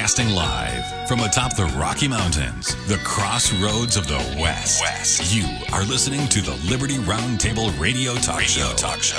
Broadcasting live from atop the Rocky Mountains, the crossroads of the West. You are listening to the Liberty Roundtable Radio Talk Show.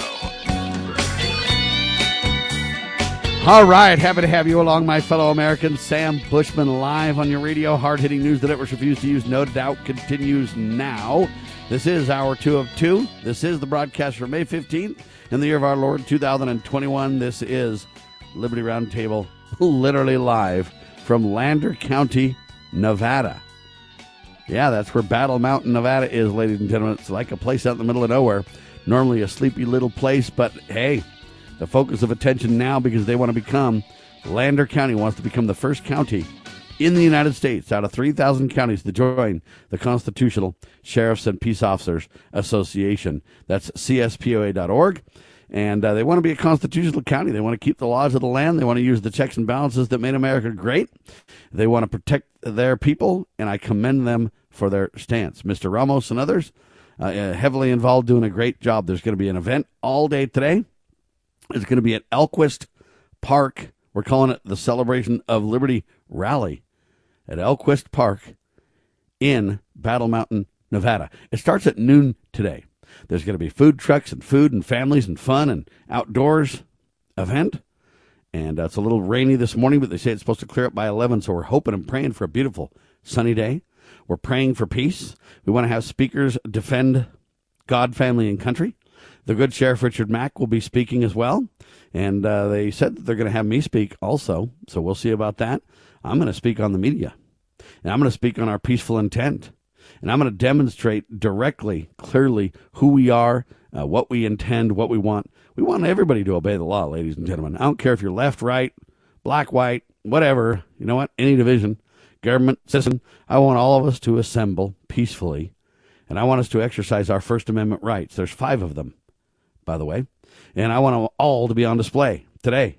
All right, happy to have you along, my fellow Americans. Sam Bushman live on your radio. Hard-hitting news the networks refuse to use, no doubt, continues now. This is hour 2 of 2. This is the broadcast for May 15th in the year of our Lord 2021. This is Liberty Roundtable, literally live from Lander County, Nevada. Yeah, that's where Battle Mountain, Nevada is, ladies and gentlemen. It's like a place out in the middle of nowhere. Normally a sleepy little place, but hey, the focus of attention now because they want to become, Lander County wants to become the first county in the United States out of 3,000 counties to join the Constitutional Sheriffs and Peace Officers Association. That's CSPOA.org. And they want to be a constitutional county. They want to keep the laws of the land. They want to use the checks and balances that made America great. They want to protect their people, and I commend them for their stance. Mr. Ramos and others, heavily involved, doing a great job. There's going to be an event all day today. It's going to be at Elquist Park. We're calling it the Celebration of Liberty Rally at Elquist Park in Battle Mountain, Nevada. It starts at noon today. There's going to be food trucks and food and families and fun and outdoors event. And it's a little rainy this morning, but they say it's supposed to clear up by 11, so we're hoping and praying for a beautiful sunny day. We're praying for peace. We want to have speakers defend God, family, and country. The good Sheriff Richard Mack will be speaking as well, and they said that they're going to have me speak also, so we'll see about that. I'm going to speak on the media, and I'm going to speak on our peaceful intent, and I'm going to demonstrate directly, clearly, who we are, what we intend, what we want. We want everybody to obey the law, ladies and gentlemen. I don't care if you're left, right, black, white, whatever. You know what? Any division, government, citizen. I want all of us to assemble peacefully, and I want us to exercise our First Amendment rights. There's 5 of them, by the way, and I want them all to be on display today.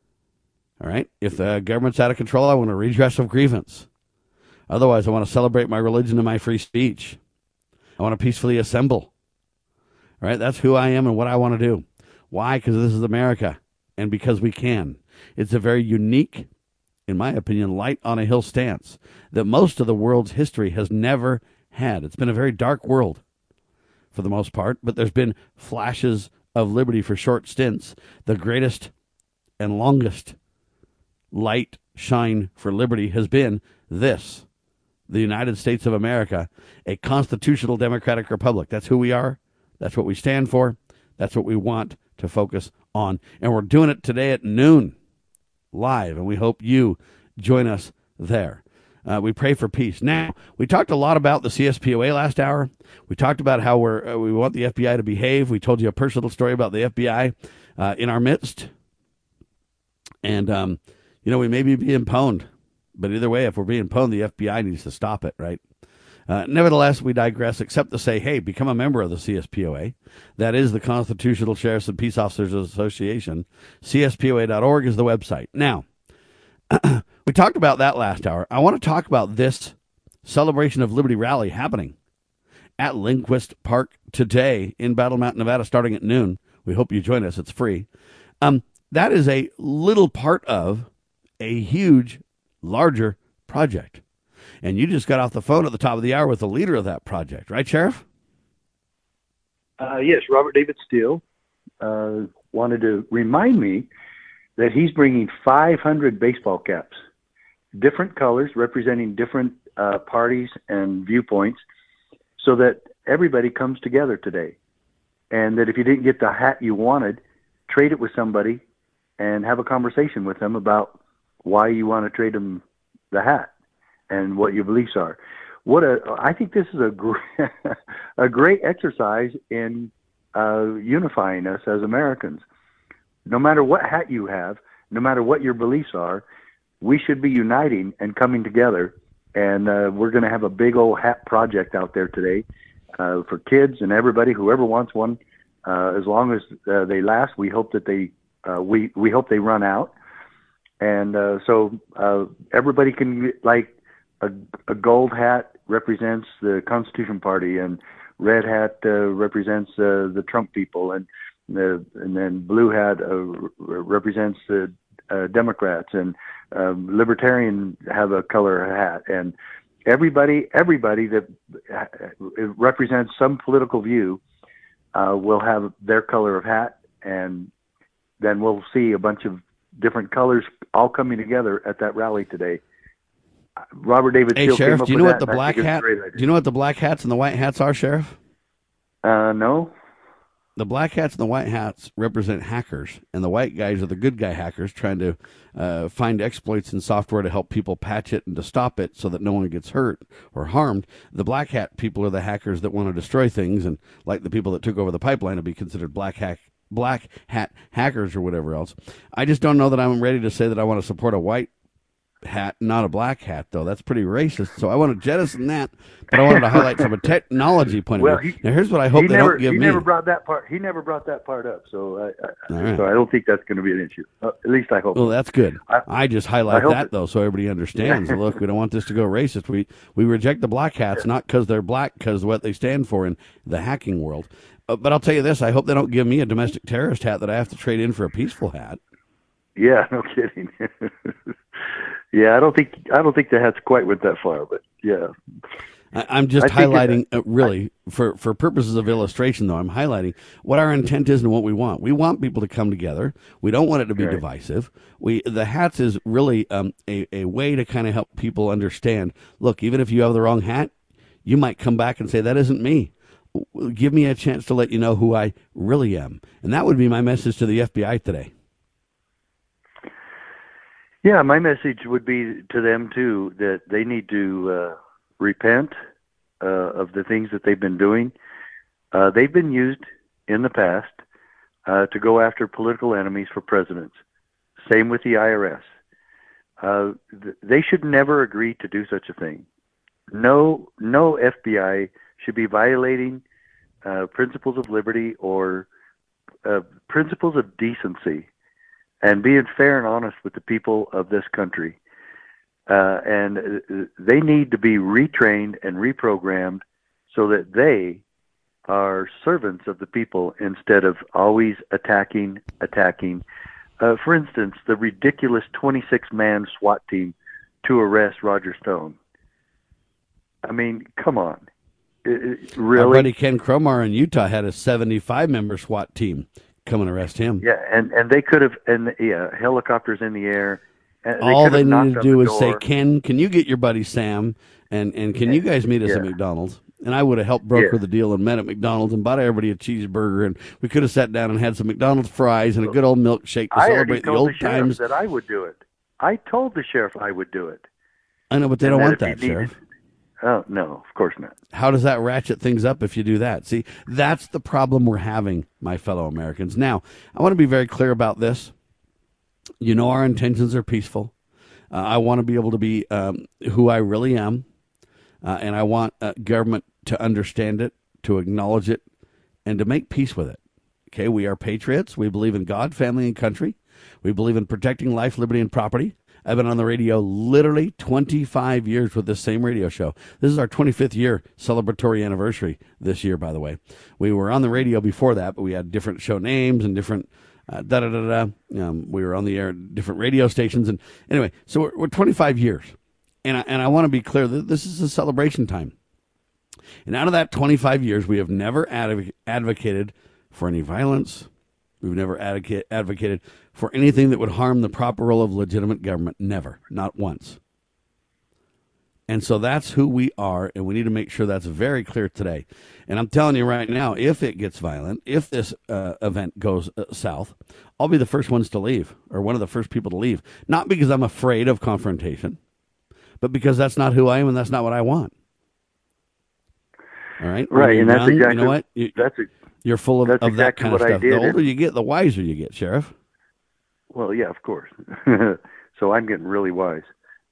All right? If the government's out of control, I want a redress of grievance. Otherwise, I want to celebrate my religion and my free speech. I want to peacefully assemble. All right? That's who I am and what I want to do. Why? Because this is America, and because we can. It's a very unique, in my opinion, light on a hill stance that most of the world's history has never had. It's been a very dark world for the most part, but there's been flashes of liberty for short stints. The greatest and longest light shine for liberty has been this, the United States of America, a constitutional democratic republic. That's who we are. That's what we stand for. That's what we want to focus on. And we're doing it today at noon, live, and we hope you join us there. We pray for peace. Now, we talked a lot about the CSPOA last hour. We talked about how we want the FBI to behave. We told you a personal story about the FBI in our midst. And, we may be being pwned. But either way, if we're being pwned, the FBI needs to stop it, right? Nevertheless, we digress, except to say, hey, become a member of the CSPOA. That is the Constitutional Sheriffs and Peace Officers Association. CSPOA.org is the website. Now, we talked about that last hour. I want to talk about this Celebration of Liberty rally happening at Lindquist Park today in Battle Mountain, Nevada, starting at noon. We hope you join us. It's free. That is a little part of a huge, larger project. And you just got off the phone at the top of the hour with the leader of that project, right, Sheriff? Yes, Robert David Steele wanted to remind me that he's bringing 500 baseball caps, different colors representing different parties and viewpoints, so that everybody comes together today. And that if you didn't get the hat you wanted, trade it with somebody and have a conversation with them about why you want to trade them the hat and what your beliefs are. I think this is a great exercise in unifying us as Americans. No matter what hat you have, no matter what your beliefs are, we should be uniting and coming together. And we're going to have a big old hat project out there today for kids and everybody, whoever wants one. As long as they last, we hope that we hope they run out. And so everybody can, like, a gold hat represents the Constitution Party, and red hat represents the Trump people, and then blue hat represents the Democrats, and Libertarian have a color hat, and everybody that represents some political view will have their color of hat, and then we'll see a bunch of different colors all coming together at that rally today. Robert David Hey, Steele Sheriff, came up do you know with what that, the black hat? Do you know what the black hats and the white hats are, Sheriff? No. The black hats and the white hats represent hackers, and the white guys are the good guy hackers trying to find exploits in software to help people patch it and to stop it so that no one gets hurt or harmed. The black hat people are the hackers that want to destroy things, and like the people that took over the pipeline to be considered black hat hackers or whatever else. I just don't know that I'm ready to say that I want to support a white hat, not a black hat, though. That's pretty racist. So I want to jettison that, but I wanted to highlight from a technology point of view. Now, here's what I hope they don't give me. He never brought that part up. So I don't think that's going to be an issue. At least I hope. Well, that's good. I just highlight that, though, so everybody understands. Look, we don't want this to go racist. We reject the black hats, not because they're black, because what they stand for in the hacking world. But I'll tell you this, I hope they don't give me a domestic terrorist hat that I have to trade in for a peaceful hat. Yeah, no kidding. Yeah, I don't think the hat's quite went that far, but yeah. I'm just highlighting, really, for purposes of illustration, though, I'm highlighting what our intent is and what we want. We want people to come together. We don't want it to be divisive. The hats is really a way to kind of help people understand, look, even if you have the wrong hat, you might come back and say, that isn't me. Give me a chance to let you know who I really am. And that would be my message to the FBI today. Yeah, my message would be to them, too, that they need to repent of the things that they've been doing. They've been used in the past to go after political enemies for presidents. Same with the IRS. They should never agree to do such a thing. No FBI should be violating principles of liberty or principles of decency and being fair and honest with the people of this country. And they need to be retrained and reprogrammed so that they are servants of the people instead of always attacking. For instance, the ridiculous 26-man SWAT team to arrest Roger Stone. I mean, come on. Really? Our buddy Ken Cromar in Utah had a 75-member SWAT team come and arrest him. Yeah, and they could have, helicopters in the air. All they needed to do was say, Ken, can you get your buddy Sam, and can you guys meet us at McDonald's? And I would have helped broker the deal and met at McDonald's and bought everybody a cheeseburger, and we could have sat down and had some McDonald's fries and a good old milkshake to celebrate the old times. That I would do it. I told the sheriff I would do it. I know, but they don't want that, Sheriff. Oh, no, of course not. How does that ratchet things up if you do that? See, that's the problem we're having, my fellow Americans. Now, I want to be very clear about this. You know our intentions are peaceful. I want to be able to be who I really am, and I want government to understand it, to acknowledge it, and to make peace with it. Okay, we are patriots. We believe in God, family, and country. We believe in protecting life, liberty, and property. I've been on the radio literally 25 years with this same radio show. This is our 25th year celebratory anniversary this year, by the way. We were on the radio before that, but we had different show names and different we were on the air at different radio stations. And anyway, so we're 25 years. And I want to be clear that this is a celebration time. And out of that 25 years, we have never advocated for any violence. We've never advocated for anything that would harm the proper role of legitimate government. Never. Not once. And so that's who we are, and we need to make sure that's very clear today. And I'm telling you right now, if it gets violent, if this event goes south, I'll be the first ones to leave, or one of the first people to leave. Not because I'm afraid of confrontation, but because that's not who I am and that's not what I want. All right? Right, and that's exactly... You know what? You're full of that kind of stuff. The older you get, the wiser you get, Sheriff. Well, yeah, of course. So I'm getting really wise.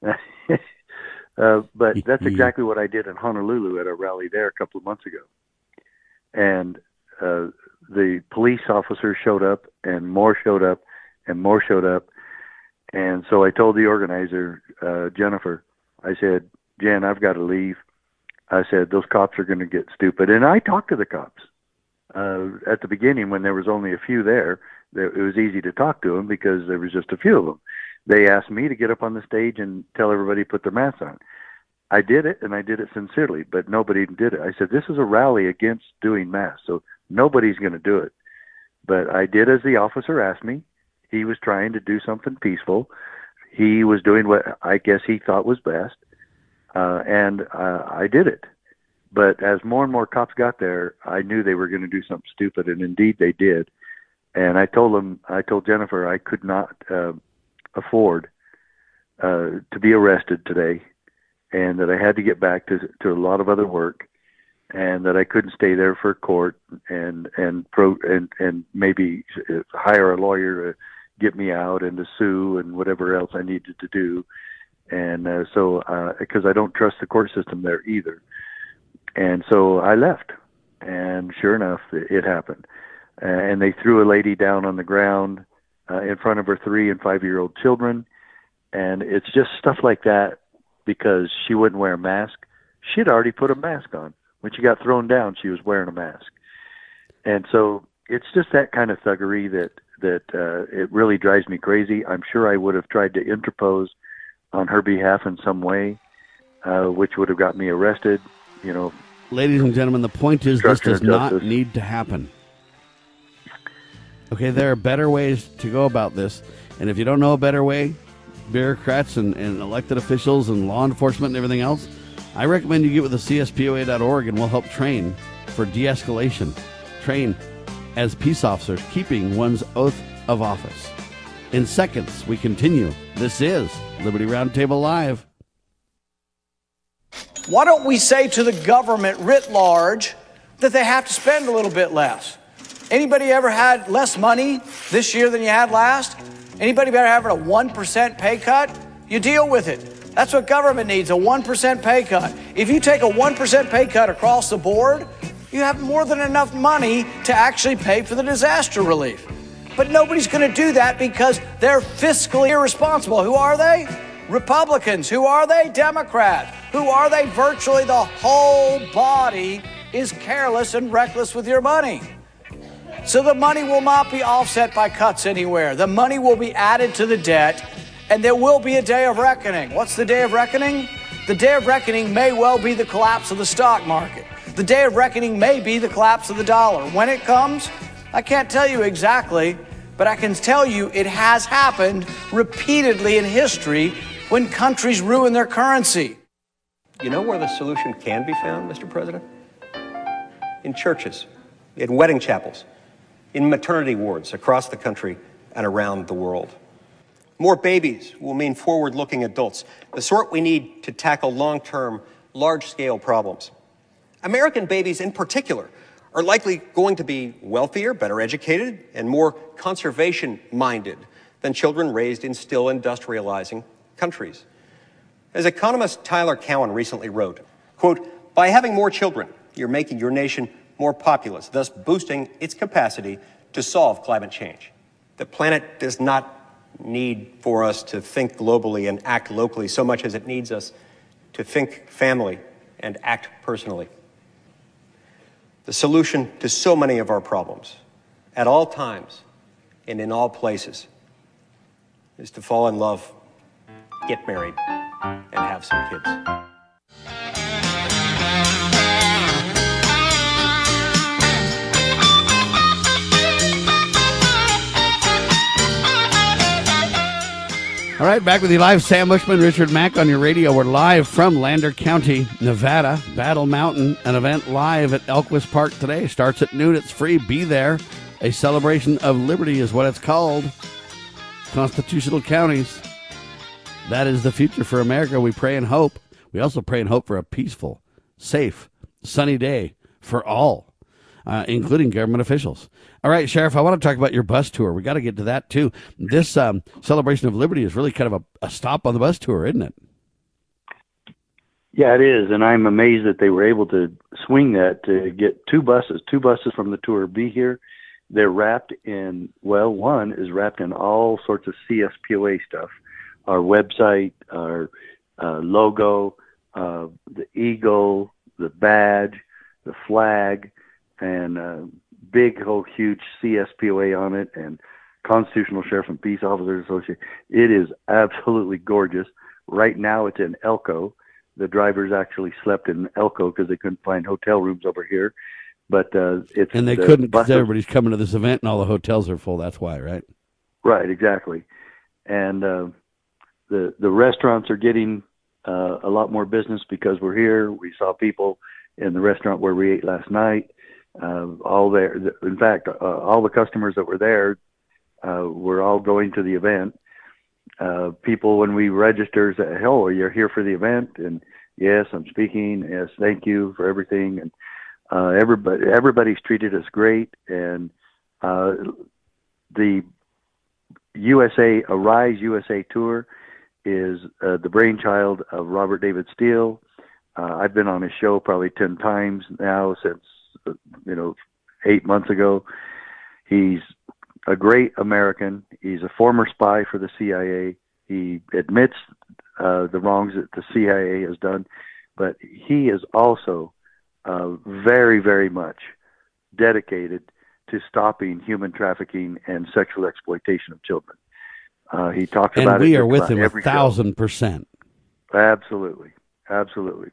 But that's exactly what I did in Honolulu at a rally there a couple of months ago. And the police officers showed up, and more showed up, and more showed up. And so I told the organizer, Jennifer, I said, Jen, I've got to leave. I said, those cops are going to get stupid. And I talked to the cops. At the beginning, when there was only a few there, it was easy to talk to them because there was just a few of them. they asked me to get up on the stage and tell everybody to put their masks on. I did it, and I did it sincerely, but nobody did it. I said, this is a rally against doing masks, so nobody's going to do it. But I did as the officer asked me. He was trying to do something peaceful. He was doing what I guess he thought was best, and I did it. But as more and more cops got there, I knew they were going to do something stupid, and indeed they did. And I told Jennifer I could not afford to be arrested today, and that I had to get back to a lot of other work, and that I couldn't stay there for court and maybe hire a lawyer to get me out and to sue and whatever else I needed to do. And so because I don't trust the court system there either. And so I left, and sure enough, it happened. And they threw a lady down on the ground in front of her 3- and 5-year-old children. And it's just stuff like that, because she wouldn't wear a mask. She'd already put a mask on. When she got thrown down, she was wearing a mask. And so it's just that kind of thuggery that it really drives me crazy. I'm sure I would have tried to interpose on her behalf in some way, which would have got me arrested. Ladies and gentlemen, the point is this does not need to happen. Okay, there are better ways to go about this. And if you don't know a better way, bureaucrats and elected officials and law enforcement and everything else, I recommend you get with the CSPOA.org, and we'll help train for de-escalation. Train as peace officers, keeping one's oath of office. In seconds, we continue. This is Liberty Roundtable Live. Why don't we say to the government writ large that they have to spend a little bit less? Anybody ever had less money this year than you had last? Anybody ever having a 1% pay cut? You deal with it. That's what government needs, a 1% pay cut. If you take a 1% pay cut across the board, you have more than enough money to actually pay for the disaster relief. But nobody's going to do that because they're fiscally irresponsible. Who are they? Republicans. Who are they? Democrats. Who are they? Virtually the whole body is careless and reckless with your money. So the money will not be offset by cuts anywhere. The money will be added to the debt, and there will be a day of reckoning. What's the day of reckoning? The day of reckoning may well be the collapse of the stock market. The day of reckoning may be the collapse of the dollar. When it comes, I can't tell you exactly, but I can tell you it has happened repeatedly in history when countries ruin their currency. You know where the solution can be found, Mr. President? In churches, in wedding chapels, in maternity wards across the country and around the world. More babies will mean forward-looking adults, the sort we need to tackle long-term, large-scale problems. American babies in particular are likely going to be wealthier, better educated, and more conservation-minded than children raised in still industrializing countries. As economist Tyler Cowen recently wrote, quote, "By having more children, you're making your nation more populous, thus boosting its capacity to solve climate change. The planet does not need for us to think globally and act locally so much as it needs us to think family and act personally. The solution to so many of our problems, at all times and in all places, is to fall in love, get married, and have some kids." All right, back with you live. Sam Bushman, Richard Mack on your radio. We're live from Lander County, Nevada, Battle Mountain, an event live at Elquist Park today. Starts at noon. It's free. Be there. A celebration of liberty is what it's called. Constitutional counties. That is the future for America. We pray and hope. We also pray and hope for a peaceful, safe, sunny day for all, including government officials. All right, Sheriff, I want to talk about your bus tour. We got to get to that, too. This celebration of liberty is really kind of a stop on the bus tour, isn't it? Yeah, it is, and I'm amazed that they were able to swing that to get two buses from the tour be here. They're wrapped in, well, one is wrapped in all sorts of CSPOA stuff, our website, our logo, the eagle, the badge, the flag, and big, whole, huge CSPOA on it, and Constitutional Sheriff and Peace Officers Association. It is absolutely gorgeous. Right now it's in Elko. The drivers actually slept in Elko because they couldn't find hotel rooms over here. But it's and they couldn't because everybody's coming to this event and all the hotels are full. That's why, right? Right, exactly. And the restaurants are getting a lot more business because we're here. We saw people in the restaurant where we ate last night. All there. In fact, all the customers that were there were all going to the event. People, when we register, say, "Oh, you're here for the event?" And yes, I'm speaking. Yes, thank you for everything. And everybody's treated us great. And the Arise USA tour is the brainchild of Robert David Steele. I've been on his show probably 10 times now since 8 months ago. He's a great American. He's a former spy for the CIA. He admits the wrongs that the CIA has done, but he is also very, very much dedicated to stopping human trafficking and sexual exploitation of children. He talks about it. And we are with him 1,000%. Absolutely. Absolutely.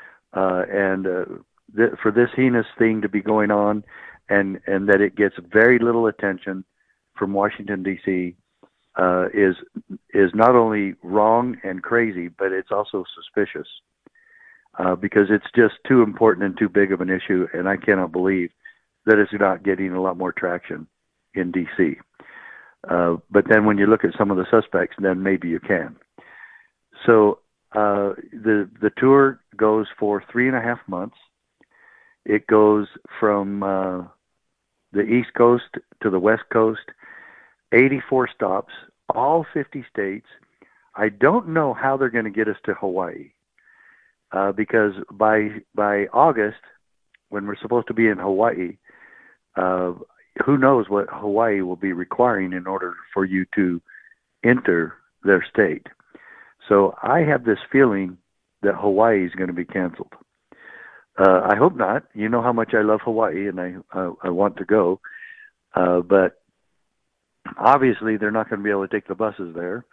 For this heinous thing to be going on and that it gets very little attention from Washington, D.C., is not only wrong and crazy, but it's also suspicious because it's just too important and too big of an issue, and I cannot believe that it's not getting a lot more traction in D.C. But then when you look at some of the suspects, then maybe you can. So the tour goes for 3.5 months. It goes from the East Coast to the West Coast, 84 stops, all 50 states. I don't know how they're going to get us to Hawaii because by August, when we're supposed to be in Hawaii, who knows what Hawaii will be requiring in order for you to enter their state. So I have this feeling that Hawaii is going to be canceled. I hope not. You know how much I love Hawaii, and I want to go. But obviously, they're not going to be able to take the buses there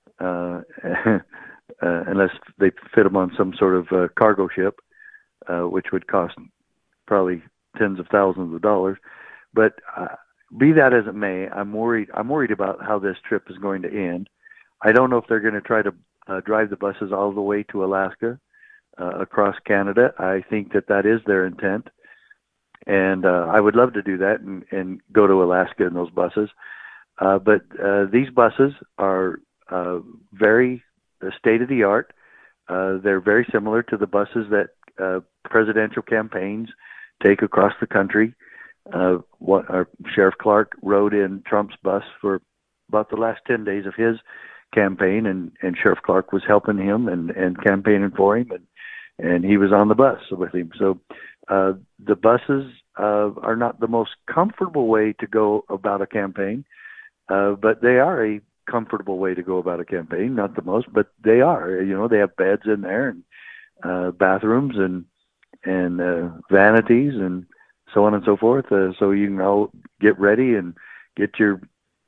unless they fit them on some sort of cargo ship, which would cost probably tens of thousands of dollars. But be that as it may, I'm worried about how this trip is going to end. I don't know if they're going to try to drive the buses all the way to Alaska, across Canada. I think that is their intent. And I would love to do that and go to Alaska in those buses. But these buses are very state-of-the-art. They're very similar to the buses that presidential campaigns take across the country. Sheriff Clark rode in Trump's bus for about the last 10 days of his campaign, and Sheriff Clark was helping him and campaigning for him, and he was on the bus with him. So the buses are not the most comfortable way to go about a campaign, but they are a comfortable way to go about a campaign. Not the most, but they are. They have beds in there and bathrooms and vanities and so on and so forth. So you can all get ready and get your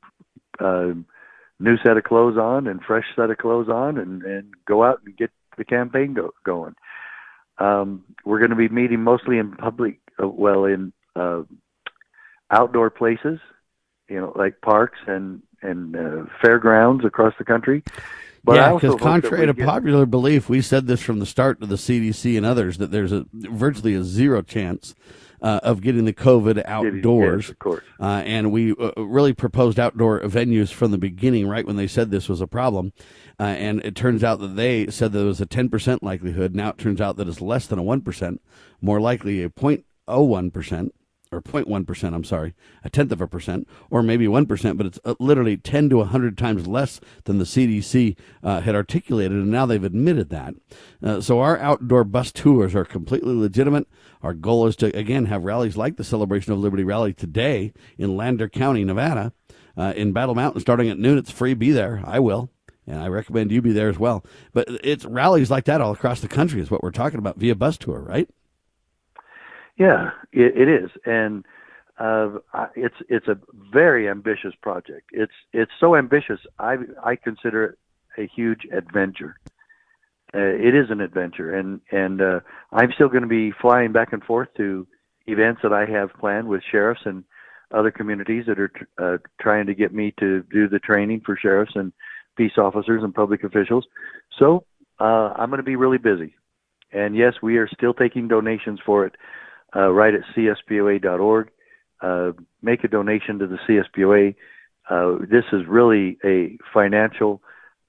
new set of clothes on and fresh set of clothes on and go out and get the campaign going. We're going to be meeting mostly in public, in outdoor places, like parks and fairgrounds across the country. But yeah, because contrary to popular belief, we said this from the start to the CDC and others, that there's virtually a zero chance of getting the COVID outdoors. Yes, of course. And we really proposed outdoor venues from the beginning, right when they said this was a problem. And it turns out that they said that it was a 10% likelihood. Now it turns out that it's less than a 1%, more likely a 0.01%. Or 0.1%, I'm sorry, 0.1%, or maybe 1%, but it's literally 10 to 100 times less than the CDC had articulated, and now they've admitted that. So our outdoor bus tours are completely legitimate. Our goal is to, again, have rallies like the Celebration of Liberty rally today in Lander County, Nevada, in Battle Mountain, starting at noon. It's free. Be there. I will. And I recommend you be there as well. But it's rallies like that all across the country is what we're talking about via bus tour, right? Yeah, it is. And It's a very ambitious project. It's so ambitious. I consider it a huge adventure. It is an adventure, and I'm still going to be flying back and forth to events that I have planned with sheriffs and other communities that are trying to get me to do the training for sheriffs and peace officers and public officials. So I'm going to be really busy. And yes, we are still taking donations for it right at CSPOA.org. Make a donation to the CSPOA. This is really a financial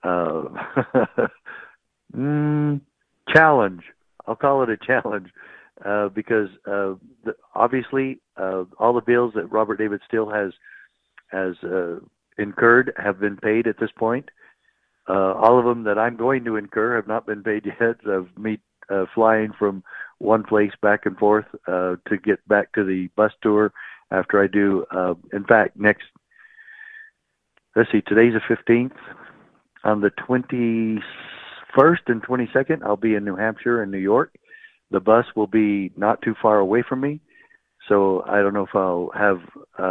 challenge. I'll call it a challenge because obviously all the bills that Robert David Steele has incurred have been paid at this point. All of them that I'm going to incur have not been paid yet, of me flying from one place back and forth to get back to the bus tour after I do. In fact, today's the 15th. On the 21st and 22nd, I'll be in New Hampshire and New York. The bus will be not too far away from me, so I don't know if I'll have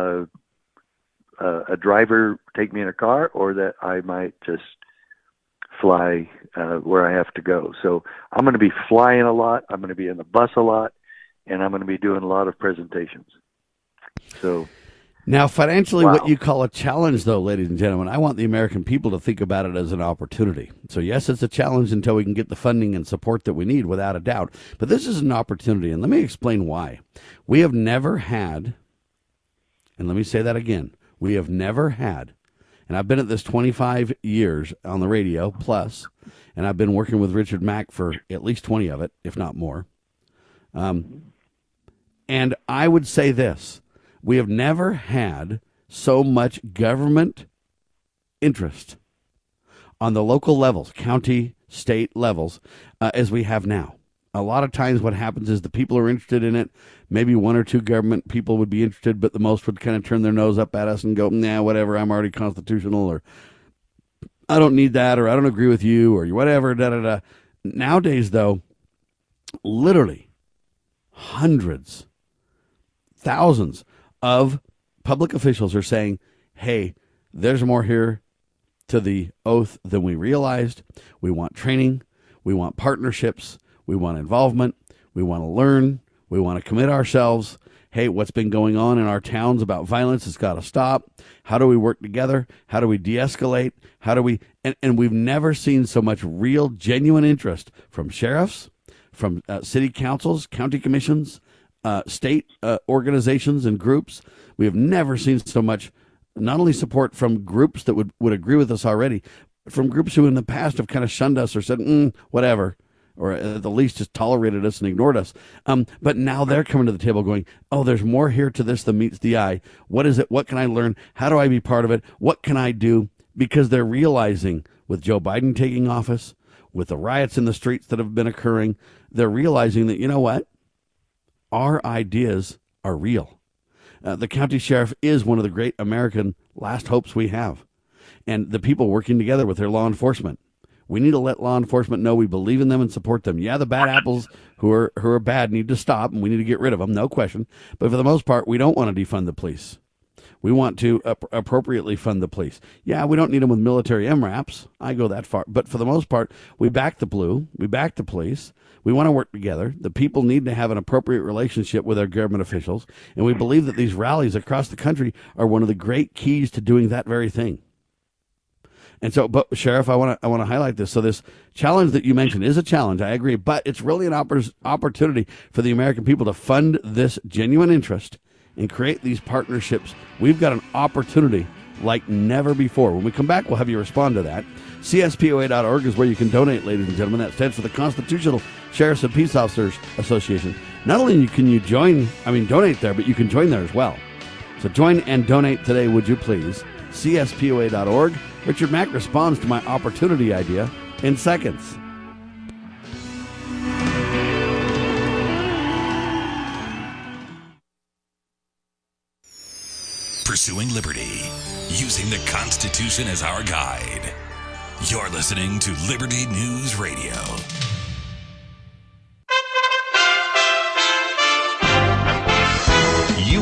a driver take me in a car or that I might just fly where I have to go. So I'm going to be flying a lot. I'm going to be in the bus a lot, and I'm going to be doing a lot of presentations. So now, financially, wow. What you call a challenge, though, ladies and gentlemen, I want the American people to think about it as an opportunity. So, yes, it's a challenge until we can get the funding and support that we need, without a doubt. But this is an opportunity, and let me explain why. We have never had, and let me say that again, we have never had, and I've been at this 25 years on the radio plus, and I've been working with Richard Mack for at least 20 of it, if not more. And I would say this. We have never had so much government interest on the local levels, county, state levels, as we have now. A lot of times what happens is the people are interested in it. Maybe one or two government people would be interested, but the most would kind of turn their nose up at us and go, nah, whatever, I'm already constitutional, or I don't need that, or I don't agree with you, or whatever, da-da-da. Nowadays, though, literally hundreds, thousands of public officials are saying, hey, there's more here to the oath than we realized. We want training. We want partnerships. We want involvement. We want to learn. We want to commit ourselves. Hey, what's been going on in our towns about violence has got to stop. How do we work together? How do we de-escalate? How do we, and we've never seen so much real, genuine interest from sheriffs, from city councils, county commissions, state organizations and groups. We have never seen so much, not only support from groups that would agree with us already, but from groups who in the past have kind of shunned us or said, whatever, or at the least just tolerated us and ignored us. But now they're coming to the table going, oh, there's more here to this than meets the eye. What is it? What can I learn? How do I be part of it? What can I do? Because they're realizing with Joe Biden taking office, with the riots in the streets that have been occurring, they're realizing that, you know what? Our ideas are real. The county sheriff is one of the great American last hopes we have. And the people working together with their law enforcement. We need to let law enforcement know we believe in them and support them. Yeah, the bad apples who are bad need to stop, and we need to get rid of them, no question. But for the most part, we don't want to defund the police. We want to appropriately fund the police. Yeah, we don't need them with military MRAPs. I go that far. But for the most part, we back the blue. We back the police. We want to work together. The people need to have an appropriate relationship with our government officials. And we believe that these rallies across the country are one of the great keys to doing that very thing. And so, but Sheriff, I want to highlight this. So this challenge that you mentioned is a challenge. I agree. But it's really an opportunity for the American people to fund this genuine interest and create these partnerships. We've got an opportunity like never before. When we come back, we'll have you respond to that. CSPOA.org is where you can donate, ladies and gentlemen. That stands for the Constitutional Sheriffs and Peace Officers Association. Not only can you donate there, but you can join there as well. So join and donate today, would you please? CSPOA.org. Richard Mack responds to my opportunity idea in seconds. Pursuing liberty, using the Constitution as our guide. You're listening to Liberty News Radio.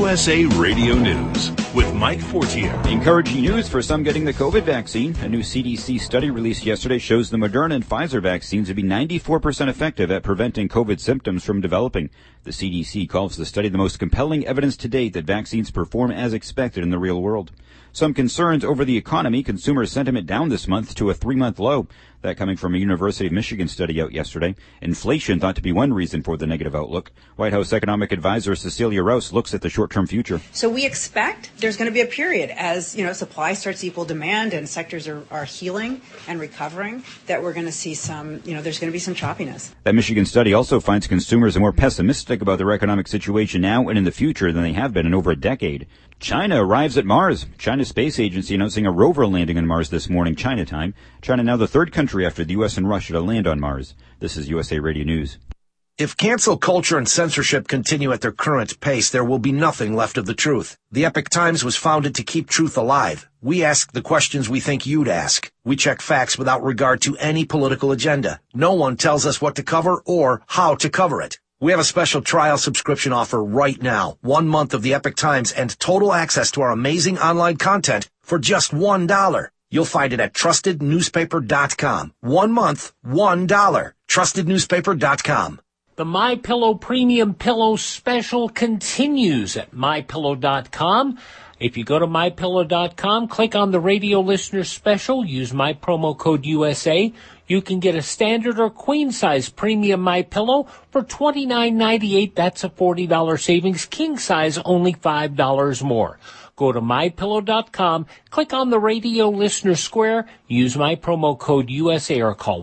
USA Radio News with Mike Fortier. Encouraging news for some getting the COVID vaccine. A new CDC study released yesterday shows the Moderna and Pfizer vaccines to be 94% effective at preventing COVID symptoms from developing. The CDC calls the study the most compelling evidence to date that vaccines perform as expected in the real world. Some concerns over the economy, consumer sentiment down this month to a 3-month low. That coming from a University of Michigan study out yesterday. Inflation thought to be one reason for the negative outlook. White House economic advisor Cecilia Rouse looks at the short-term future. So we expect there's going to be a period as, supply starts to equal demand and sectors are healing and recovering, that we're going to see some, there's going to be some choppiness. That Michigan study also finds consumers are more pessimistic about their economic situation now and in the future than they have been in over a decade. China arrives at Mars. China's space agency announcing a rover landing on Mars this morning, China time. China now the third country after the U.S. and Russia to land on Mars. This is USA Radio News. If cancel culture and censorship continue at their current pace, there will be nothing left of the truth. The Epoch Times was founded to keep truth alive. We ask the questions we think you'd ask. We check facts without regard to any political agenda. No one tells us what to cover or how to cover it. We have a special trial subscription offer right now. 1 month of the Epoch Times and total access to our amazing online content for just $1. You'll find it at trustednewspaper.com. 1 month, $1. Trustednewspaper.com. The MyPillow Premium Pillow Special continues at MyPillow.com. If you go to MyPillow.com, click on the radio listener special, use my promo code USA. You can get a standard or queen size premium MyPillow for $29.98. That's a $40 savings. King size only $5 more. Go to MyPillow.com, click on the radio listener square, use my promo code USA or call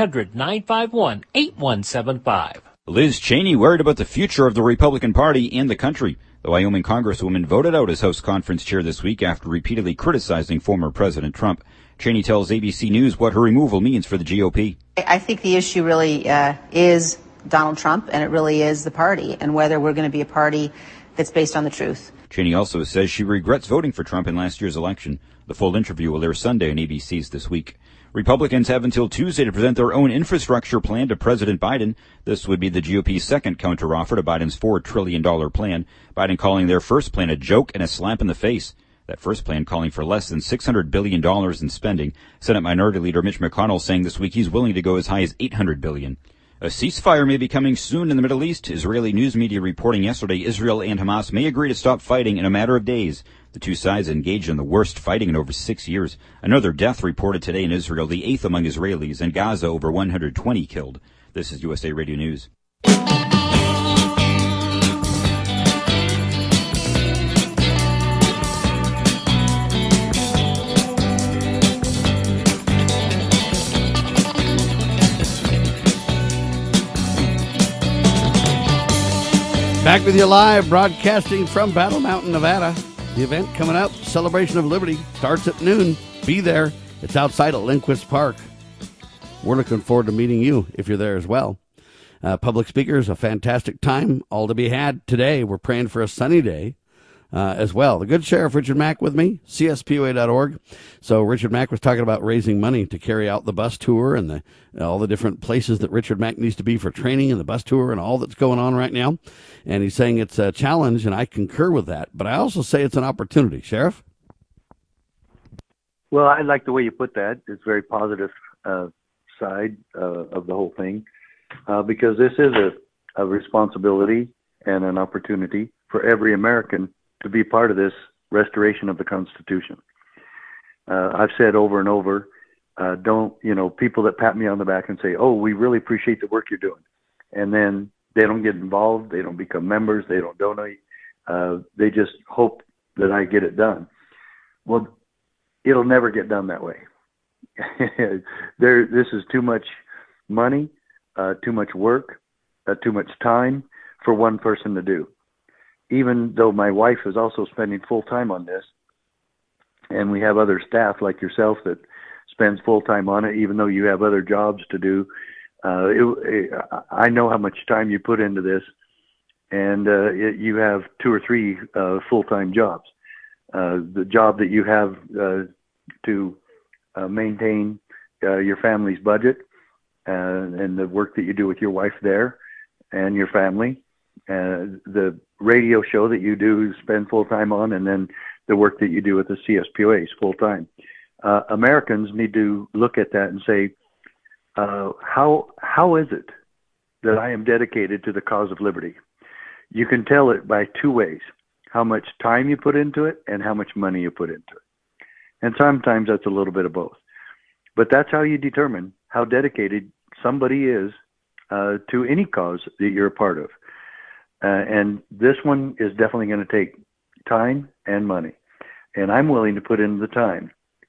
1-800-951-8175. Liz Cheney worried about the future of the Republican Party and the country. The Wyoming Congresswoman voted out as House Conference Chair this week after repeatedly criticizing former President Trump. Cheney tells ABC News what her removal means for the GOP. I think the issue really is Donald Trump, and it really is the party, and whether we're going to be a party that's based on the truth. Cheney also says she regrets voting for Trump in last year's election. The full interview will air Sunday on ABC's This Week. Republicans have until Tuesday to present their own infrastructure plan to President Biden. This would be the GOP's second counteroffer to Biden's $4 trillion plan. Biden calling their first plan a joke and a slap in the face. That first plan calling for less than $600 billion in spending. Senate Minority Leader Mitch McConnell saying this week he's willing to go as high as $800 billion. A ceasefire may be coming soon in the Middle East. Israeli news media reporting yesterday Israel and Hamas may agree to stop fighting in a matter of days. The two sides engaged in the worst fighting in over 6 years. Another death reported today in Israel, the 8th among Israelis, and Gaza over 120 killed. This is USA Radio News. Back with you live, broadcasting from Battle Mountain, Nevada. The event coming up, Celebration of Liberty, starts at noon. Be there. It's outside at Lindquist Park. We're looking forward to meeting you if you're there as well. Public speakers, a fantastic time, all to be had today. We're praying for a sunny day as well. The good Sheriff Richard Mack with me, CSPOA.org. So Richard Mack was talking about raising money to carry out the bus tour and all the different places that Richard Mack needs to be for training and the bus tour and all that's going on right now. And he's saying it's a challenge, and I concur with that. But I also say it's an opportunity. Sheriff? Well, I like the way you put that. It's very positive side of the whole thing because this is a responsibility and an opportunity for every American to be part of this restoration of the Constitution. I've said over and over, people that pat me on the back and say, oh, we really appreciate the work you're doing. And then they don't get involved. They don't become members. They don't donate. They just hope that I get it done. Well, it'll never get done that way. This is too much money, too much work, too much time for one person to do. Even though my wife is also spending full time on this, and we have other staff like yourself that spends full time on it, even though you have other jobs to do. I know how much time you put into this, and you have 2 or 3 full-time jobs. The job that you have to maintain your family's budget and the work that you do with your wife there and your family, the radio show that you do spend full time on, and then the work that you do with the CSPOA is full time. Americans need to look at that and say, how is it that I am dedicated to the cause of liberty? You can tell it by two ways: how much time you put into it and how much money you put into it. And sometimes that's a little bit of both. But that's how you determine how dedicated somebody is to any cause that you're a part of. And this one is definitely going to take time and money. And I'm willing to put in the time.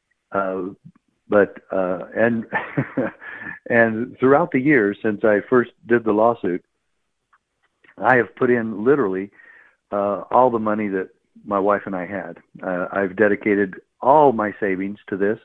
And throughout the years since I first did the lawsuit, I have put in literally all the money that my wife and I had. I've dedicated all my savings to this.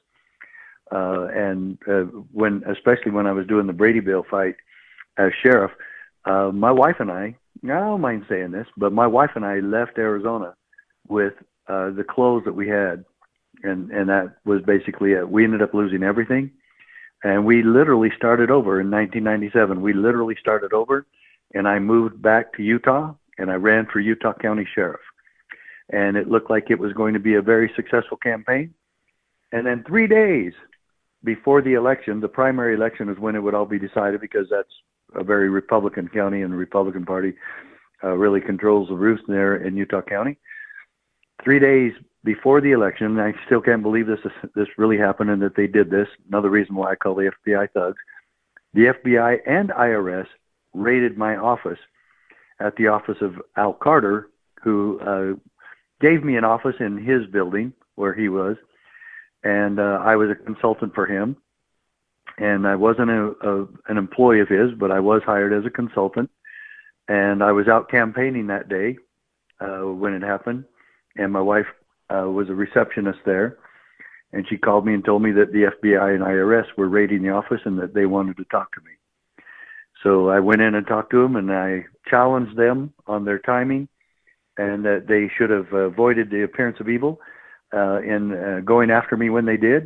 Especially when I was doing the Brady Bill fight as sheriff, my wife and I don't mind saying this, but my wife and I left Arizona with the clothes that we had. And that was basically it. We ended up losing everything. And we literally started over in 1997. We literally started over, and I moved back to Utah, and I ran for Utah County Sheriff. And it looked like it was going to be a very successful campaign. And then 3 days before the election, the primary election is when it would all be decided, because that's a very Republican county, and the Republican Party really controls the roost there in Utah County. 3 days before the election, I still can't believe this really happened and that they did this. Another reason why I call the FBI thugs. The FBI and IRS raided my office at the office of Al Carter, who gave me an office in his building where he was. And I was a consultant for him. And I wasn't an employee of his, but I was hired as a consultant. And I was out campaigning that day when it happened. And my wife was a receptionist there. And she called me and told me that the FBI and IRS were raiding the office and that they wanted to talk to me. So I went in and talked to them, and I challenged them on their timing, and that they should have avoided the appearance of evil in going after me when they did.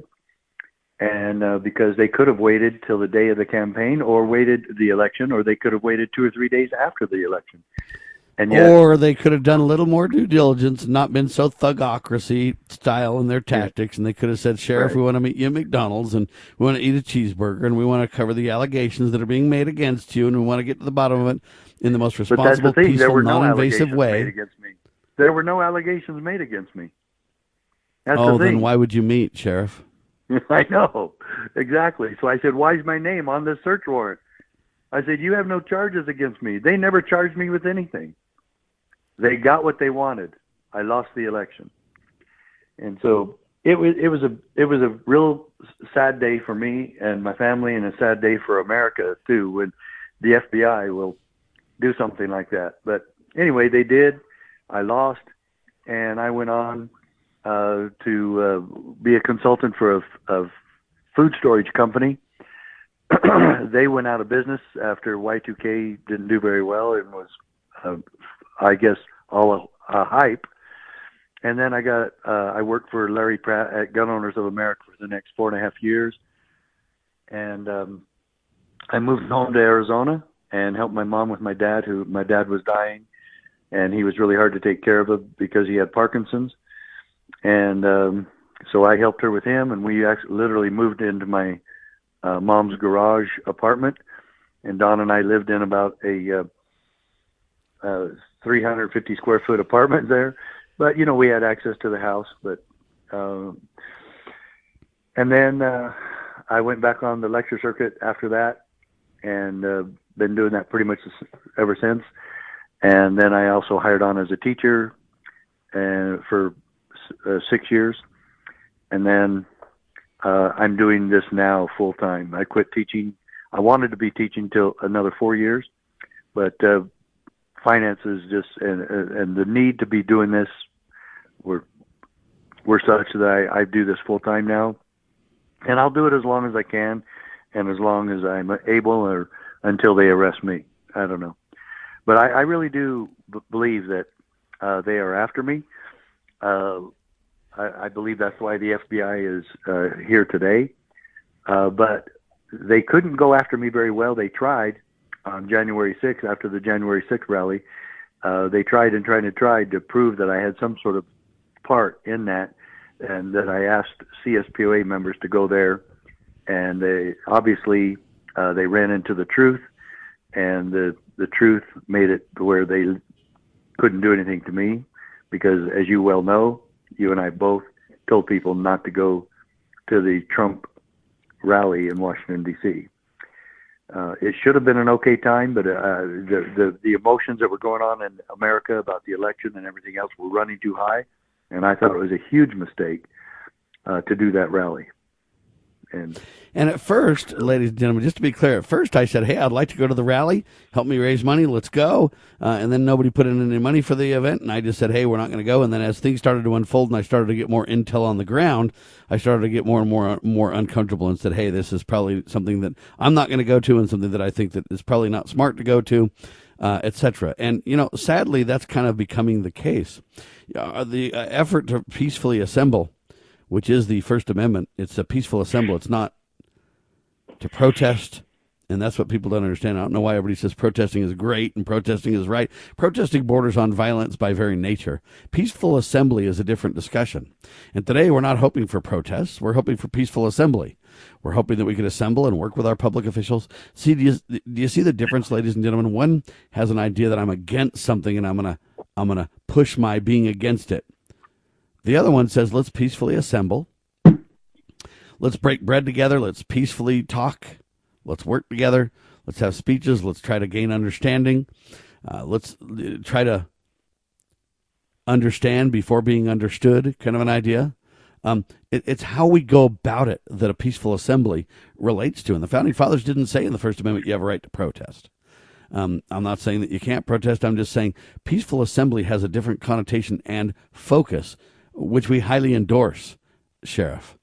And because they could have waited till the day of the campaign, or waited the election, or they could have waited 2 or 3 days after the election. And yet, or they could have done a little more due diligence and not been so thugocracy style in their tactics. And they could have said, Sheriff, we want to meet you at McDonald's, and we want to eat a cheeseburger, and we want to cover the allegations that are being made against you, and we want to get to the bottom of it in the most responsible, peaceful, non-invasive way. There were no allegations made against me. That's the thing. Then why would you meet, Sheriff? I know, exactly. So I said, why is my name on this search warrant? I said, you have no charges against me. They never charged me with anything. They got what they wanted. I lost the election. And so it was a real sad day for me and my family, and a sad day for America too, when the FBI will do something like that. But anyway, they did. I lost, and I went on to be a consultant for a food storage company. They went out of business after Y2K didn't do very well and was, I guess, all a hype. And then I worked for Larry Pratt at Gun Owners of America for the next 4.5 years. And I moved home to Arizona and helped my mom with my dad, my dad was dying, and he was really hard to take care of because he had Parkinson's. And so I helped her with him, and we actually literally moved into my mom's garage apartment, and Don and I lived in about a 350 square foot apartment there. But, you know, we had access to the house. But and then I went back on the lecture circuit after that, and been doing that pretty much ever since. And then I also hired on as a teacher for 6 years. And then I'm doing this now full time. I quit teaching. I wanted to be teaching till another 4 years, but finances just and the need to be doing this were such that I do this full time now, and I'll do it as long as I can, and as long as I'm able, or until they arrest me. I don't know, but I really do believe that they are after me. I believe that's why the FBI is here today. But they couldn't go after me very well. They tried on January 6th, after the January 6th rally. they tried to prove that I had some sort of part in that, and that I asked CSPOA members to go there, and they obviously they ran into the truth, and the truth made it where they couldn't do anything to me, because as you well know, you and I both told people not to go to the Trump rally in Washington, D.C. It should have been an okay time, but the emotions that were going on in America about the election and everything else were running too high, and I thought it was a huge mistake to do that rally. And at first, ladies and gentlemen, just to be clear, at first I said, hey, I'd like to go to the rally, help me raise money, let's go. And then nobody put in any money for the event, and I just said, hey, we're not going to go. And then as things started to unfold and I started to get more intel on the ground, I started to get more and more uncomfortable and said, hey, this is probably something that I'm not going to go to, and something that I think that is probably not smart to go to, etc. And, sadly, that's kind of becoming the case. The effort to peacefully assemble, which is the First Amendment, it's a peaceful assembly. It's not to protest, and that's what people don't understand. I don't know why everybody says protesting is great and protesting is right. Protesting borders on violence by very nature. Peaceful assembly is a different discussion. And today we're not hoping for protests. We're hoping for peaceful assembly. We're hoping that we can assemble and work with our public officials. See, do you see the difference, ladies and gentlemen? One has an idea that I'm against something and I'm gonna push my being against it. The other one says, let's peacefully assemble. Let's break bread together. Let's peacefully talk. Let's work together. Let's have speeches. Let's try to gain understanding. Let's try to understand before being understood, kind of an idea. It's how we go about it that a peaceful assembly relates to. And the Founding Fathers didn't say in the First Amendment you have a right to protest. I'm not saying that you can't protest. I'm just saying peaceful assembly has a different connotation and focus, which we highly endorse, Sheriff.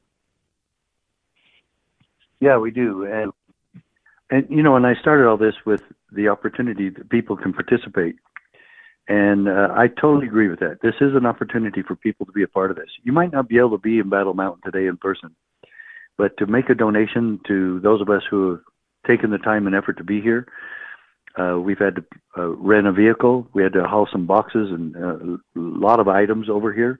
Yeah, we do. And I started all this with the opportunity that people can participate. And I totally agree with that. This is an opportunity for people to be a part of this. You might not be able to be in Battle Mountain today in person, but to make a donation to those of us who have taken the time and effort to be here, we've had to rent a vehicle. We had to haul some boxes and a lot of items over here.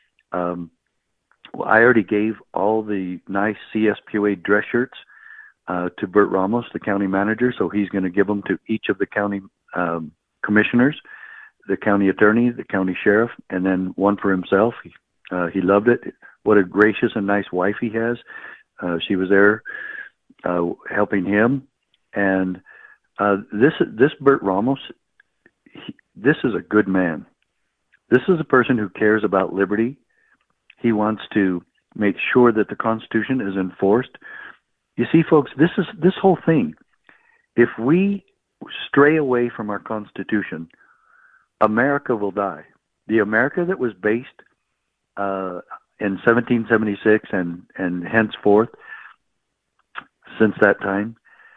I already gave all the nice CSPOA dress shirts to Bert Ramos, the county manager, so he's going to give them to each of the county commissioners, the county attorney, the county sheriff, and then one for himself. He loved it. What a gracious and nice wife he has. She was there helping him. And this Bert Ramos, this is a good man. This is a person who cares about liberty. He wants to make sure that the Constitution is enforced. You see, folks, this whole thing, if we stray away from our Constitution, America will die. The America that was based in 1776 and henceforth, since that time,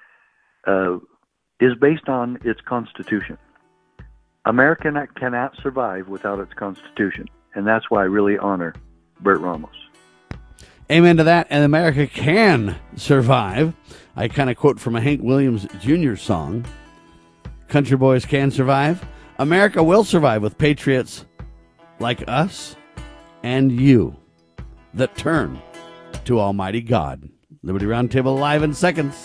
is based on its Constitution. America cannot survive without its Constitution, and that's why I really honor Bert Ramos. Amen to that, and America can survive. I kind of quote from a Hank Williams Jr. song, Country Boys Can Survive. America will survive with patriots like us and you that turn to Almighty God. Liberty Roundtable live in seconds.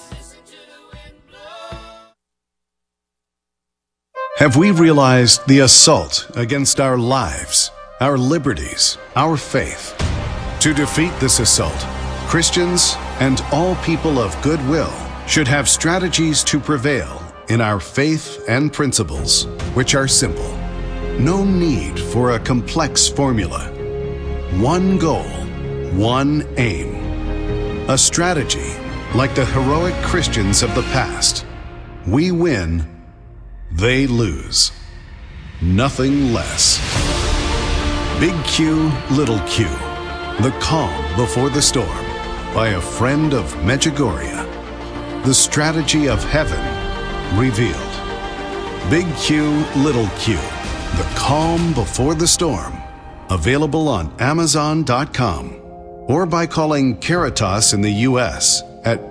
Have we realized the assault against our lives, our liberties, our faith? To defeat this assault, Christians and all people of goodwill should have strategies to prevail in our faith and principles, which are simple. No need for a complex formula. One goal, one aim. A strategy like the heroic Christians of the past. We win, they lose. Nothing less. Big Q, Little Q. The Calm Before the Storm by a friend of Medjugorje. The strategy of heaven revealed. Big Q, Little Q. The Calm Before the Storm. Available on Amazon.com or by calling Caritas in the U.S. at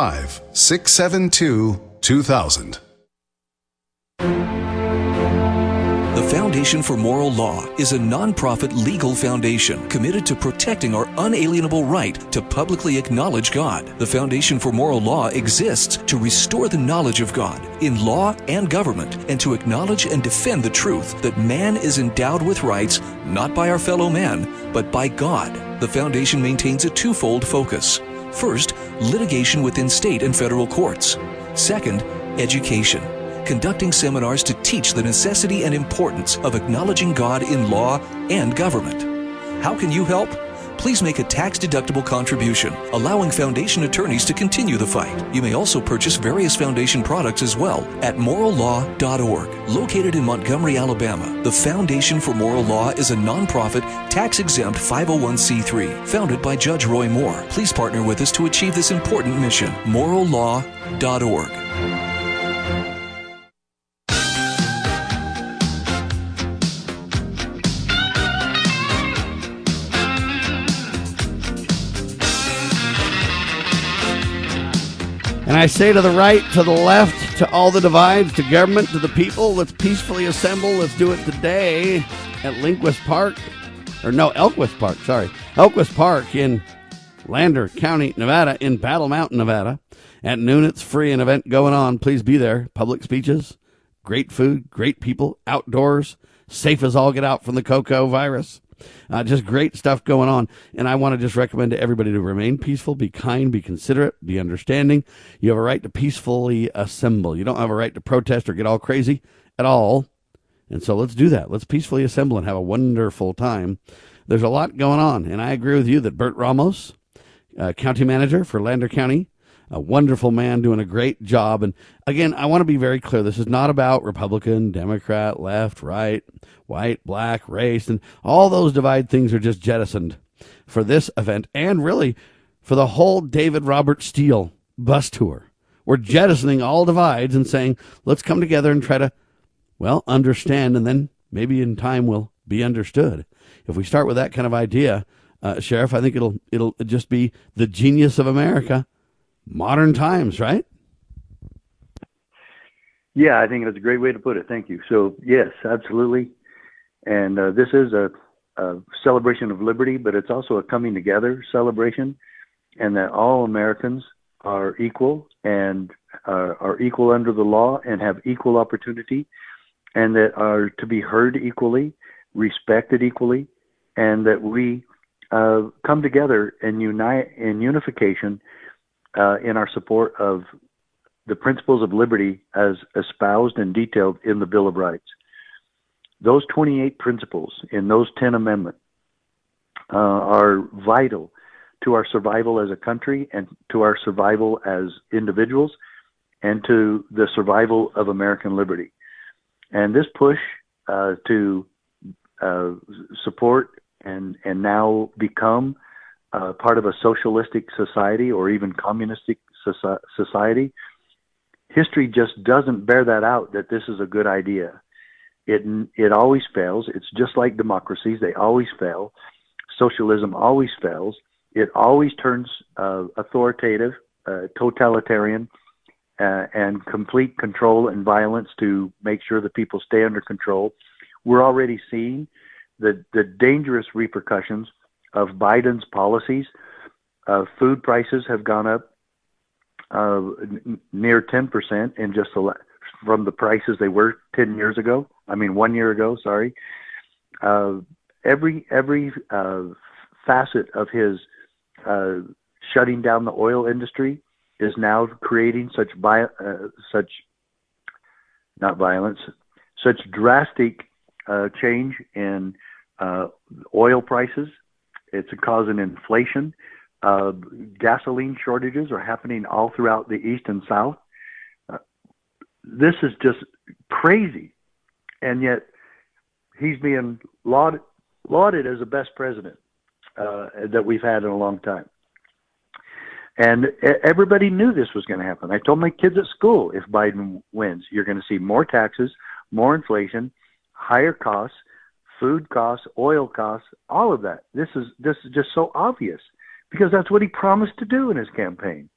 205-672-2000. The Foundation for Moral Law is a nonprofit legal foundation committed to protecting our unalienable right to publicly acknowledge God. The Foundation for Moral Law exists to restore the knowledge of God in law and government, and to acknowledge and defend the truth that man is endowed with rights not by our fellow man, but by God. The foundation maintains a twofold focus. First, litigation within state and federal courts. Second, education, conducting seminars to teach the necessity and importance of acknowledging God in law and government. How can you help? Please make a tax-deductible contribution, allowing foundation attorneys to continue the fight. You may also purchase various foundation products as well at morallaw.org. Located in Montgomery, Alabama, the Foundation for Moral Law is a nonprofit, tax-exempt 501c3 founded by Judge Roy Moore. Please partner with us to achieve this important mission. morallaw.org. And I say to the right, to the left, to all the divides, to government, to the people, let's peacefully assemble. Let's do it today at Elkwest Park in Lander County, Nevada, in Battle Mountain, Nevada. At noon, it's free, an event going on. Please be there. Public speeches, great food, great people, outdoors, safe as all get out from the cocoa virus. Just great stuff going on. And I want to just recommend to everybody to remain peaceful, be kind, be considerate, be understanding. You have a right to peacefully assemble. You don't have a right to protest or get all crazy at all. And so let's do that. Let's peacefully assemble and have a wonderful time. There's a lot going on. And I agree with you that Bert Ramos, county manager for Lander County, a wonderful man doing a great job. And again, I want to be very clear. This is not about Republican, Democrat, left, right, white, black, race, and all those divide things are just jettisoned for this event and really for the whole David Robert Steele bus tour. We're jettisoning all divides and saying, let's come together and try to, well, understand, and then maybe in time we'll be understood. If we start with that kind of idea, Sheriff, I think it'll just be the genius of America. Modern times, right? Yeah, I think that's a great way to put it. Thank you. So, yes, absolutely. And this is a celebration of liberty, but it's also a coming together celebration, and that all Americans are equal and are equal under the law and have equal opportunity, and that are to be heard equally, respected equally, and that we come together and unite in unification in our support of the principles of liberty as espoused and detailed in the Bill of Rights. Those 28 principles in those 10 amendments are vital to our survival as a country and to our survival as individuals and to the survival of American liberty. And this push to support and now become part of a socialistic society or even communistic society, history just doesn't bear that out, that this is a good idea. It always fails. It's just like democracies. They always fail. Socialism always fails. It always turns authoritative, totalitarian, and complete control and violence to make sure that people stay under control. We're already seeing the dangerous repercussions of Biden's policies. Food prices have gone up near 10% in just from the prices they were 1 year ago. Sorry. Every facet of his shutting down the oil industry is now creating such drastic change in oil prices. It's causing inflation. Gasoline shortages are happening all throughout the East and South. This is just crazy. And yet he's being lauded as the best president that we've had in a long time. And everybody knew this was going to happen. I told my kids at school, if Biden wins, you're going to see more taxes, more inflation, higher costs, food costs, oil costs, all of that. This is just so obvious because that's what he promised to do in his campaign.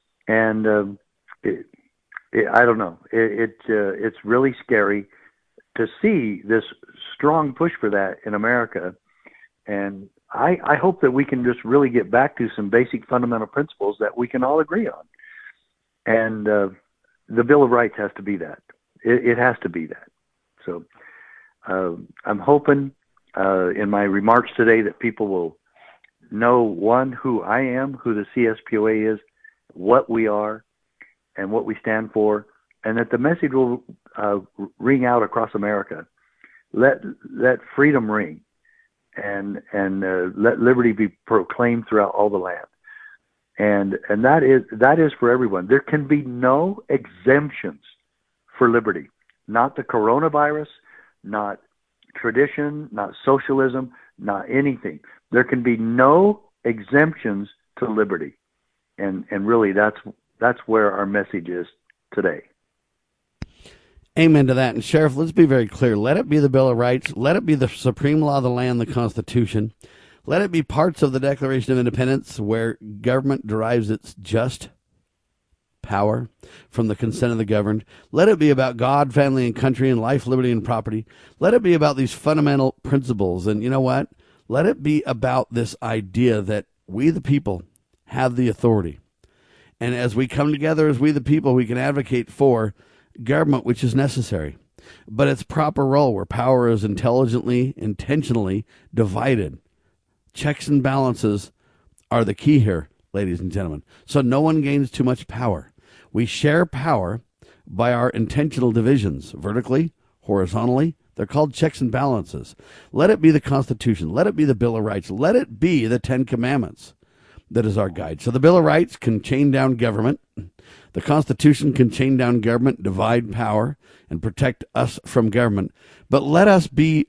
And I don't know. It's really scary to see this strong push for that in America. And I hope that we can just really get back to some basic fundamental principles that we can all agree on. And the Bill of Rights has to be that. It has to be that. So I'm hoping in my remarks today that people will know, one, who I am, who the CSPOA is, what we are, and what we stand for, and that the message will ring out across America. Let freedom ring, and let liberty be proclaimed throughout all the land. And that is for everyone. There can be no exemptions for liberty. Not the coronavirus, not tradition, not socialism, not anything. There can be no exemptions to liberty. And really that's where our message is today. Amen to that. And Sheriff, let's be very clear. Let it be the Bill of Rights. Let it be the supreme law of the land, the Constitution. Let it be parts of the Declaration of Independence where government derives its just power from the consent of the governed. Let it be about God, family, and country, and life, liberty, and property. Let it be about these fundamental principles. And you know what? Let it be about this idea that we, the people, have the authority. And as we come together as we, the people, we can advocate for government, which is necessary, but its proper role where power is intentionally divided. Checks and balances are the key here, ladies and gentlemen. So no one gains too much power. We share power by our intentional divisions, vertically, horizontally. They're called checks and balances. Let it be the Constitution. Let it be the Bill of Rights. Let it be the Ten Commandments that is our guide. So the Bill of Rights can chain down government. The Constitution can chain down government, divide power, and protect us from government. But let us be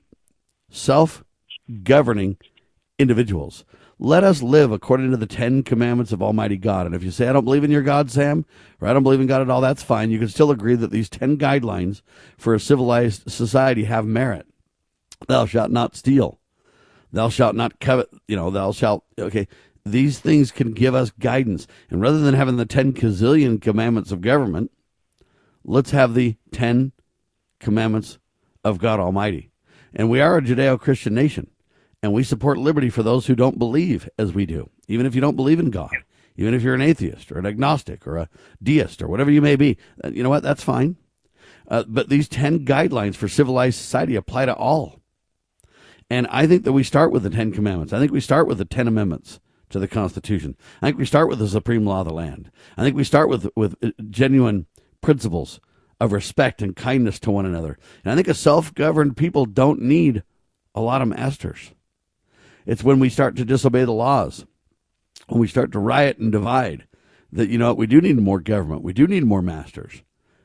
self-governing individuals. Let us live according to the 10 commandments of Almighty God. And if you say, I don't believe in your God, Sam, or I don't believe in God at all, that's fine. You can still agree that these 10 guidelines for a civilized society have merit. Thou shalt not steal. Thou shalt not covet. Okay. These things can give us guidance. And rather than having the 10 gazillion commandments of government, let's have the 10 commandments of God Almighty. And we are a Judeo-Christian nation, and we support liberty for those who don't believe as we do. Even if you don't believe in God, even if you're an atheist or an agnostic or a deist or whatever you may be, you know what? That's fine. But these 10 guidelines for civilized society apply to all. And I think that we start with the 10 commandments. I think we start with the 10 amendments to the Constitution. I think we start with the supreme law of the land. I think we start with genuine principles of respect and kindness to one another. And I think a self-governed people don't need a lot of masters. It's when we start to disobey the laws, when we start to riot and divide, that, you know what, we do need more government. We do need more masters.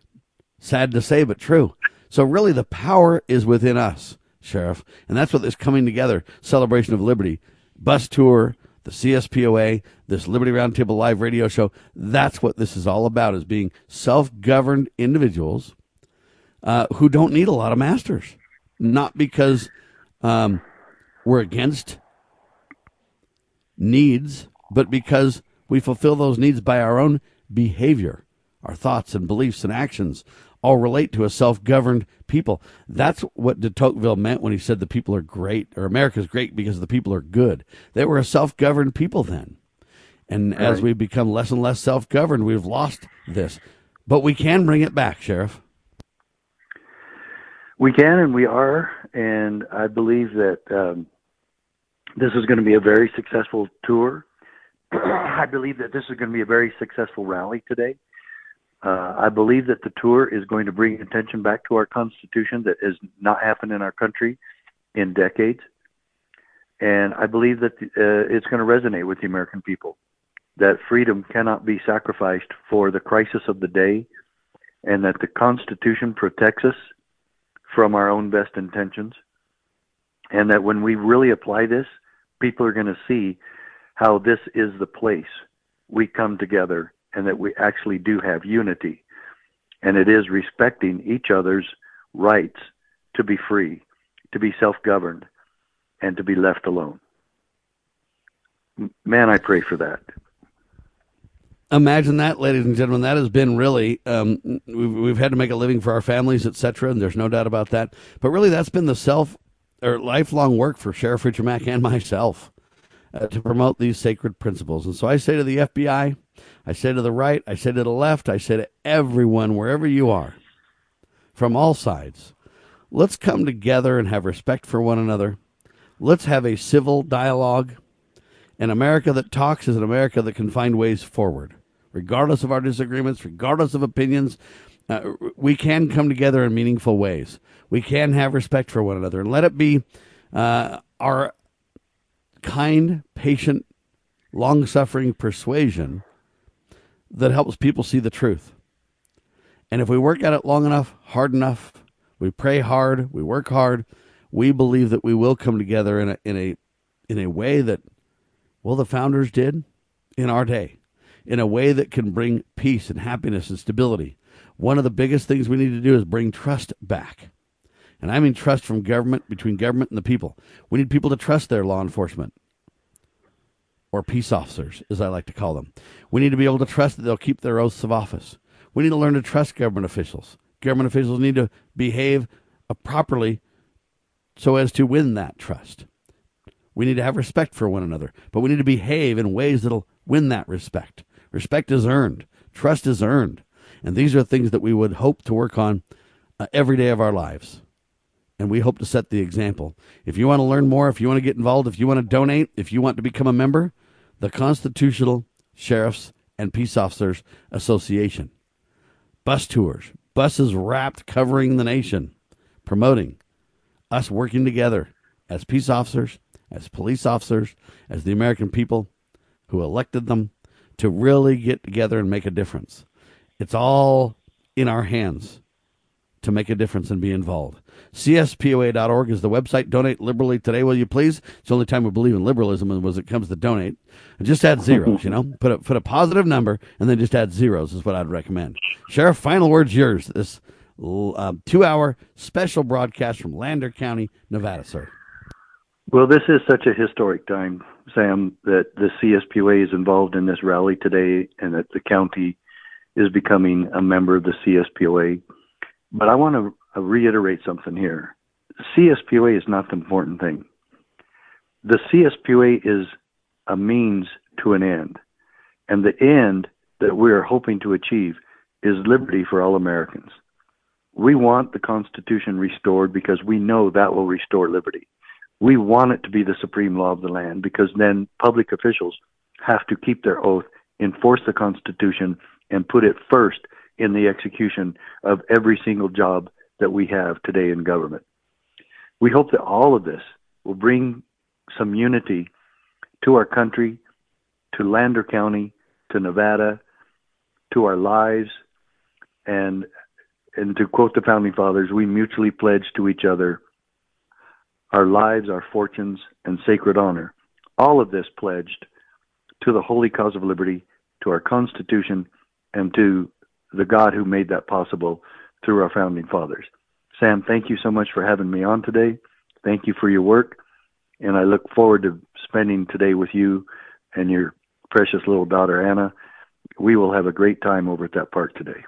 Sad to say, but true. So really the power is within us, Sheriff. And that's what this coming together, Celebration of Liberty, bus tour, the CSPOA, this Liberty Roundtable Live radio show, that's what this is all about, is being self-governed individuals who don't need a lot of masters. Not because we're against needs, but because we fulfill those needs by our own behavior. Our thoughts and beliefs and actions all relate to a self-governed people. That's what de Tocqueville meant when he said the people are great, or America's great because the people are good. They were a self-governed people then. And right. As we become less and less self-governed, we've lost this. But we can bring it back, Sheriff. We can, and we are. And I believe that this is going to be a very successful tour. I believe that this is going to be a very successful rally today. I believe that the tour is going to bring attention back to our Constitution that has not happened in our country in decades. And I believe that it's going to resonate with the American people, that freedom cannot be sacrificed for the crisis of the day, and that the Constitution protects us from our own best intentions. And that when we really apply this, people are going to see how this is the place we come together, and that we actually do have unity. And it is respecting each other's rights to be free, to be self-governed, and to be left alone. Man, I pray for that. Imagine that, ladies and gentlemen. That has been really, we've had to make a living for our families, etc., and there's no doubt about that. But really, that's been the lifelong work for Sheriff Richard Mack and myself to promote these sacred principles. And so I say to the FBI, I say to the right, I say to the left, I say to everyone, wherever you are, from all sides, let's come together and have respect for one another. Let's have a civil dialogue. An America that talks is an America that can find ways forward. Regardless of our disagreements, regardless of opinions, we can come together in meaningful ways. We can have respect for one another. And let it be our kind, patient, long-suffering persuasion that helps people see the truth. And if we work at it long enough, hard enough, we pray hard, we work hard, we believe that we will come together in a way that, well, the founders did in our day, in a way that can bring peace and happiness and stability. One of the biggest things we need to do is bring trust back. And I mean trust from government, between government and the people. We need people to trust their law enforcement, or peace officers, as I like to call them. We need to be able to trust that they'll keep their oaths of office. We need to learn to trust government officials. Government officials need to behave properly so as to win that trust. We need to have respect for one another, but we need to behave in ways that'll win that respect. Respect is earned. Trust is earned. And these are things that we would hope to work on every day of our lives. And we hope to set the example. If you want to learn more, if you want to get involved, if you want to donate, if you want to become a member, the Constitutional Sheriffs and Peace Officers Association. Bus tours, buses wrapped covering the nation, promoting us working together as peace officers, as police officers, as the American people who elected them to really get together and make a difference. It's all in our hands to make a difference and be involved. CSPOA.org is the website. Donate liberally today, will you please? It's the only time we believe in liberalism was it comes to donate. And just add zeros, Put a positive number and then just add zeros is what I'd recommend. Sheriff, final word's yours. This 2-hour special broadcast from Lander County, Nevada, sir. Well, this is such a historic time, Sam, that the CSPOA is involved in this rally today and that the county is becoming a member of the CSPOA. But I want to reiterate something here. CSPOA is not the important thing. The CSPOA is a means to an end. And the end that we are hoping to achieve is liberty for all Americans. We want the Constitution restored because we know that will restore liberty. We want it to be the supreme law of the land because then public officials have to keep their oath, enforce the Constitution, and put it first in the execution of every single job that we have today in government. We hope that all of this will bring some unity to our country, to Lander County, to Nevada, to our lives, and to quote the Founding Fathers, we mutually pledge to each other our lives, our fortunes, and sacred honor. All of this pledged to the holy cause of liberty, to our Constitution, and to the God who made that possible through our Founding Fathers. Sam, thank you so much for having me on today. Thank you for your work, and I look forward to spending today with you and your precious little daughter, Anna. We will have a great time over at that park today.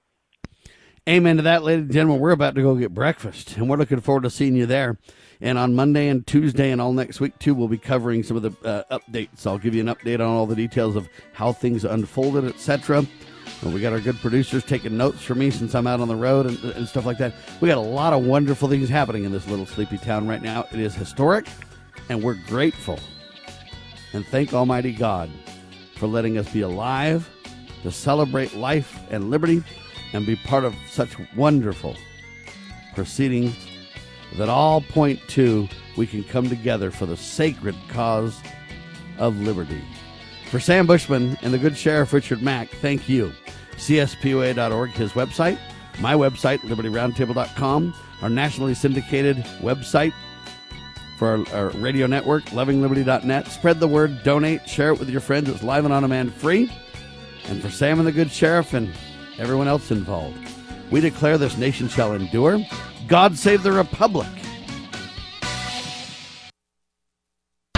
Amen to that, ladies and gentlemen. We're about to go get breakfast, and we're looking forward to seeing you there. And on Monday and Tuesday and all next week, too, we'll be covering some of the updates. I'll give you an update on all the details of how things unfolded, etc. We got our good producers taking notes for me since I'm out on the road and stuff like that. We got a lot of wonderful things happening in this little sleepy town right now. It is historic, and we're grateful. And thank Almighty God for letting us be alive, to celebrate life and liberty, and be part of such wonderful proceedings that all point to we can come together for the sacred cause of liberty. For Sam Bushman and the good Sheriff Richard Mack, thank you. CSPOA.org, his website. My website, LibertyRoundtable.com. Our nationally syndicated website for our radio network, LovingLiberty.net. Spread the word, donate, share it with your friends. It's live and on demand free. And for Sam and the good Sheriff and everyone else involved, we declare this nation shall endure. God save the Republic